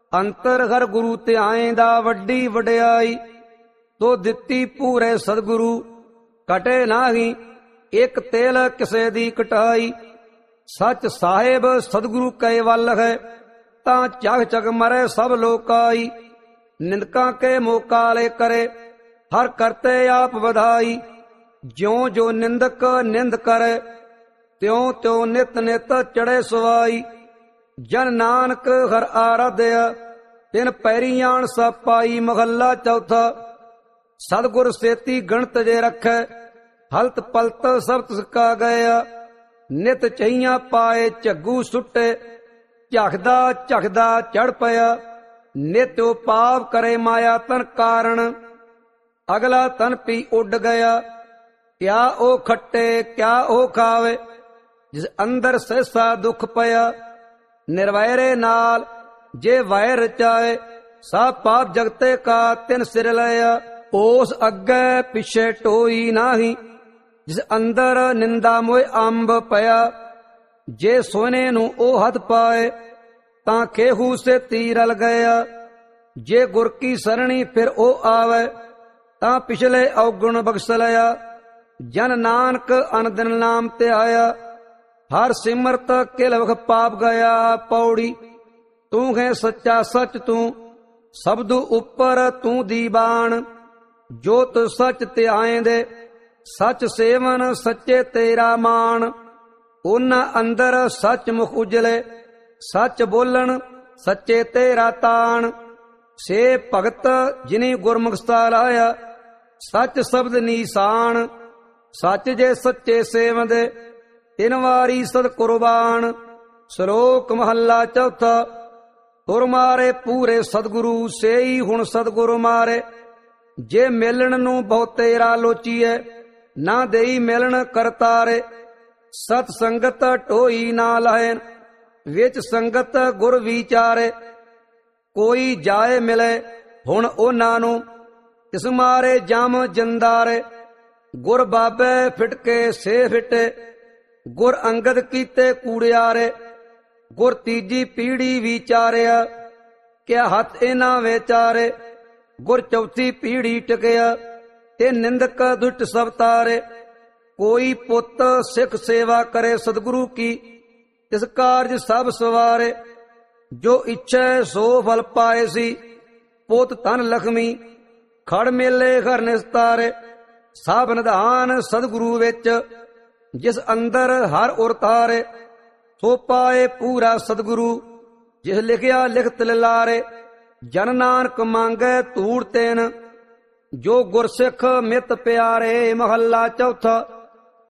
ਅੰਤਰ ਹਰ ਗੁਰੂ ਧਿਆਏਂਦਾ ਵੱਡੀ ਵਡਿਆਈ। ਤੋ ਦਿੱਤੀ ਪੂਰੇ ਸਤਿਗੁਰੂ ਕਟੇ ਨਾਹੀ, ਇੱਕ ਤੇਲ ਕਿਸੇ ਦੀ ਕਟਾਈ। ਸੱਚ ਸਾਹਿਬ ਸਤਿਗੁਰੂ ਕੈ ਵੱਲ ਹੈ, ਤਾਂ ਝਗ ਝਗ ਮਰੇ ਸਭ ਲੋਕਾਈ। ਨਿੰਦਕਾਂ ਕੇ ਮੋਕਾਲੇ ਕਰੇ, ਹਰ ਕਰਤੇ ਆਪ ਵਧਾਈ। ਜਿਉ ਜੋ ਨਿੰਦਕ ਨਿੰਦ ਕਰੇ, ਤਿਉ ਤਿਉ ਨਿਤ ਨਿਤ ਚੜੇ ਸਵਾਈ। ਜਨ ਨਾਨਕ ਹਰ ਆਰਾਧਿਆ, ਤਿਨ ਪੈਰੀ ਆਣ ਸਭ ਪਾਈ। ਮਹੱਲਾ ਚੌਥਾ। ਸਤਿਗੁਰ ਸੇਤੀ ਗਣਤ ਜੇ ਰੱਖੈ, ਹਲਤ ਪਲਤ ਸਭ ਤਿਸ ਕਾ ਗਇਆ। ਨਿਤ ਚਈਆਂ ਪਾਏ ਝੱਗੂ ਸੁੱਟੇ, ਝਖਦਾ ਝਖਦਾ ਚੜ ਪਿਆ। ਨਿਤ ਉਹ ਪਾਪ ਕਰੇ ਮਾਇਆ ਤਨ ਕਾਰਣ, ਅਗਲਾ ਤਨ ਪੀ ਉੱਡ ਗਿਆ। ਕਿਆ ਉਹ ਖੱਟੇ ਕਿਆ ਉਹ ਖਾਵੇ, ਜਿਸ ਅੰਦਰ ਸਹਿਸਾ ਦੁੱਖ ਪਿਆ। ਨਿਰਵੈਰੇ ਨਾਲ ਜੇ ਵੈਰ ਰਚਾਏ, ਸਭ ਪਾਪ ਜਗਤੇ ਕਾ ਤਿਨ ਸਿਰ ਲਿਆ। ਉਸ ਅੱਗੇ ਪਿਛੇ ਟੋਈ ਨਾਹੀ, ਜਿਸ ਅੰਦਰ ਨਿੰਦਾ ਮੋਇ ਅੰਬ ਪਿਆ। ਜੇ ਸੋਨੇ ਨੂੰ ਉਹ ਹੱਥ ਪਾਏ, ਤਾਂ ਖੇਹੂ ਸੇ ਤੀਰ ਰਲ ਗਿਆ। ਜੇ ਗੁਰ ਕੀ ਸਰਣੀ ਫਿਰ ਉਹ ਆਵੇ, ਤਾਂ ਪਿਛਲੇ ਔਗੁਣ ਬਖਸ਼ ਲਿਆ। ਜਨ ਨਾਨਕ ਅਨਦਿਨ ਨਾਮ ਧਿਆਇਆ, ਹਰ ਸਿਮਰਤ ਕਿਲ ਵਖ ਪਾਪ ਗਿਆ। ਪੌੜੀ। ਤੂੰ ਹੈ ਸੱਚਾ ਸੱਚ ਤੂੰ, ਸਬਦੂ ਉੱਪਰ ਤੂੰ ਦੀਵਾਨ। ਜੋਤ ਸੱਚ ਧਿਆਏਂਦੇ, ਸੱਚ ਸੇਵਨ ਸੱਚੇ ਤੇਰਾ ਮਾਣ। ਉਹਨਾਂ ਅੰਦਰ ਸੱਚ ਮੁਖ ਉਜਲੇ, ਸੱਚ ਬੋਲਣ ਸੱਚੇ ਤੇਰਾ ਤਾਣ। ਸੇ ਭਗਤ ਜਿਨੀ ਗੁਰਮੁਖ ਸਥਾ ਲਾਇਆ, ਸੱਚ ਸ਼ਬਦ ਨੀਸਾਨ। ਸੱਚ ਜੇ ਸੱਚੇ ਸੇਵੰਦੇ, ਤਿਨ ਵਾਰੀ ਸਦ ਕੁਰਬਾਨ। ਸ਼ਲੋਕ ਮਹੱਲਾ ਚੌਥਾ। ਤੁਰ ਮਾਰੇ ਪੂਰੇ ਸਤਿਗੁਰੂ, ਸੇਈ ਹੁਣ ਸਤਿਗੁਰੂ ਮਾਰੇ। ਜੇ ਮਿਲਣ ਨੂੰ ਬਹੁਤੇਰਾ ਲੋਚੀਐ, ਨਾ ਦੇਈ ਮਿਲਣ ਕਰਤਾਰੇ। ਸਤ ਸੰਗਤ ਢੋਈ ਨਾ ਲਾਹੈਨ, ਵਿੱਚ ਸੰਗਤ ਗੁਰ ਵਿਚਾਰੇ। ਕੋਈ ਜਾਏ ਮਿਲੇ ਹੁਣ ਉਹਨਾਂ ਨੂੰ, ਇਸ ਮਾਰੇ ਜਮ ਜੰਦਾਰੇ। ਗੁਰ ਬਾਬੇ ਫਿਟਕੇ ਸੇ ਫਿਟੇ, ਗੁਰ ਅੰਗਦ ਕੀਤੇ ਕੂੜਿਆਰੇ। ਗੁਰ ਤੀਜੀ ਪੀੜੀ ਵਿਚਾਰਿਆ, ਕਿਆ ਹੱਥ ਇਹਨਾਂ ਵਿਚਾਰੇ। ਗੁਰ ਚੌਥੀ ਪੀੜੀ ਟਕਿਆ, ਤੇ ਨਿੰਦਕ ਦੁਸ਼ਟ ਸਭ ਤਾਰੇ। ਕੋਈ ਪੁੱਤ ਸਿੱਖ ਸੇਵਾ ਕਰੇ ਸਤਿਗੁਰੂ ਕੀ, ਤਿਸ ਕਾਰਜ ਸਭ ਸਵਾਰੇ। ਜੋ ਇੱਛੈ ਸੋ ਫਲ ਪਾਏ ਸੀ, ਪੁੱਤ ਧਨ ਲਖਮੀ ਖੜ ਮੇਲੇ ਘਰ ਨਿਸਤਾਰੇ। ਸਭ ਨਿਧਾਨ ਸਤਿਗੁਰੂ ਵਿੱਚ, ਜਿਸ ਅੰਦਰ ਹਰ ਉਰ ਤਾਰੇ। ਸੋ ਪਾਏ ਪੂਰਾ ਸਤਿਗੁਰੂ, ਜਿਸ ਲਿਖਿਆ ਲਿਖਤ ਲਾਰੇ। ਜਨ ਨਾਨਕ ਮੰਗੈ ਧੂੜ ਤੈਨ, ਜੋ ਗੁਰਸਿੱਖ ਮਿਤ ਪਿਆਰੇ। ਮਹੱਲਾ ਚੌਥਾ।